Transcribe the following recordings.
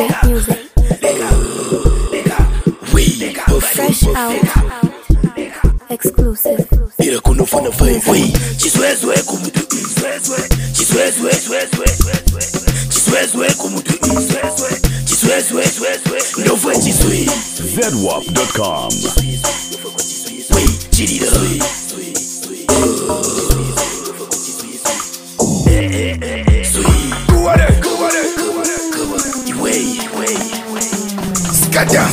Fresh out. Exclusive. Ira kuno fana vai. Chiswezwe kumutu. Chiswezwe kumutu. Chiswezwe. No foi chiswe. ZWAP.com. Wait, chirida. Skadja.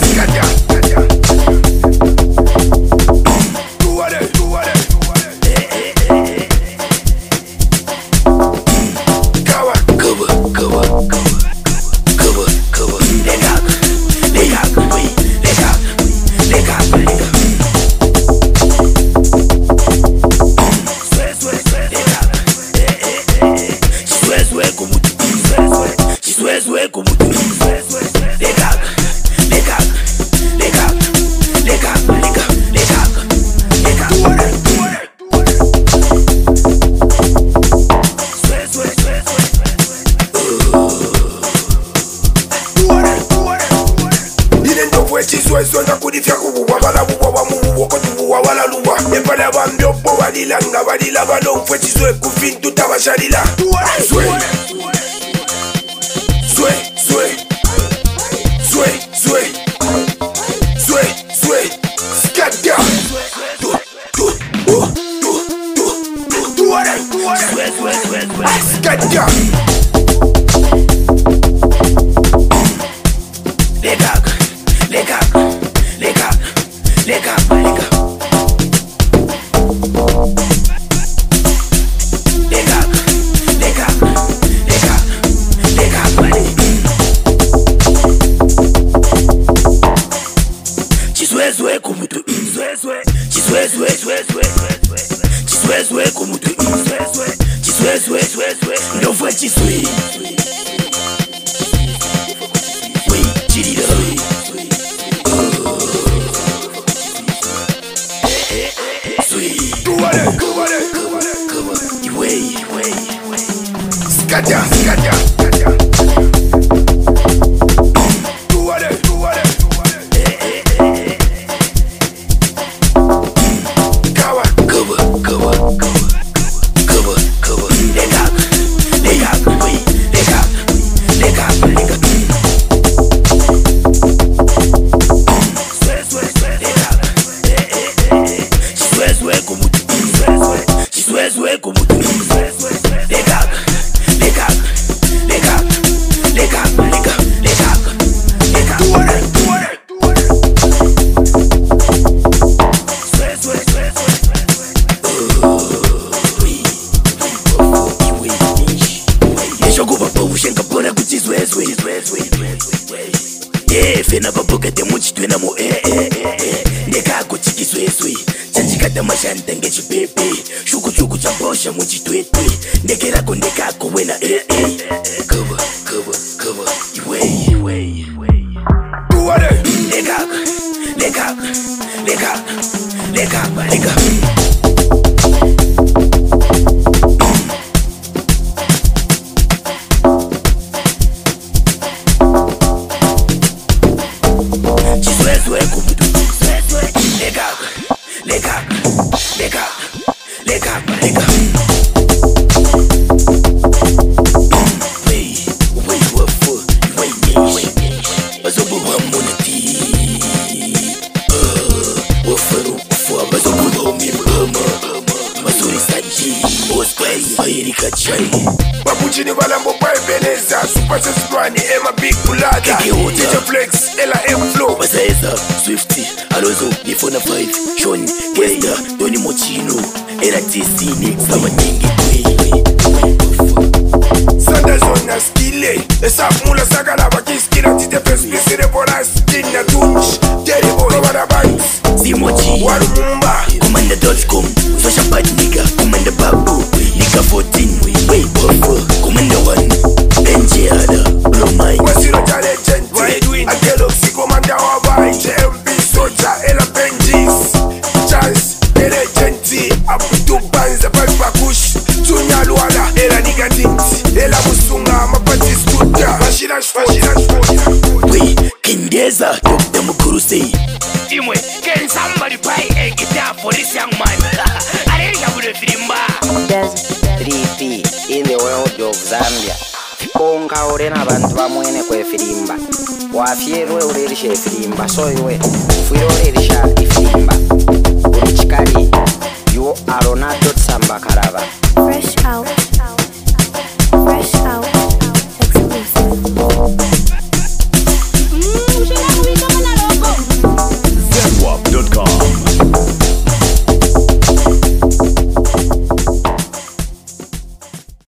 Nga balila balong fwe chizwe kufin tutabashalila Zwe Skadja Skadja no foi chiswe. Wait, chirida. Skadja. Fena babuka te muchitwe na mo Ndekako chikisweswe Chanchikata mashanta ngechi pepe Shuku chambosha muchitwetwe Ndekerako wena Cover Iwe Leka Babuchini balambo Beneza Super Sesquani Emma Big Bulada DJ Flex Ella M Flow Bazaeza Swifty Alozo Nifona 5 Sean Kenda Tony Mochino Ella TC Nick Sama Nyingi Sandazona Skile Esaf Mula Sagala Bakiskira Tite Pespisire Bolas Tina Tunch Terrible Robada Banks Zimochi Warumumba Commander.com Fasha Bad Nigga Commander Babu Nigga 14 Way Buffer Commander 1 NGADA Blow Mine Wasiro Legend Ageloxy Commander Wabai JMP Soja Ella Benjis Chance Legend Abutu Banza Bakush Tunya Luala Ella Nigga Tinti Ella Musunga Mapati Scooter Mashina Cheza Dr. Mukurusi. Imwe, can somebody buy a guitar for this young man? I didn't have the filimba. There's 3P in the world of Zambia. Konka orena abantu bamwene kwe filimba. Wafierwe urerishe filimba. So iwe, ufuiro urerisha filimba.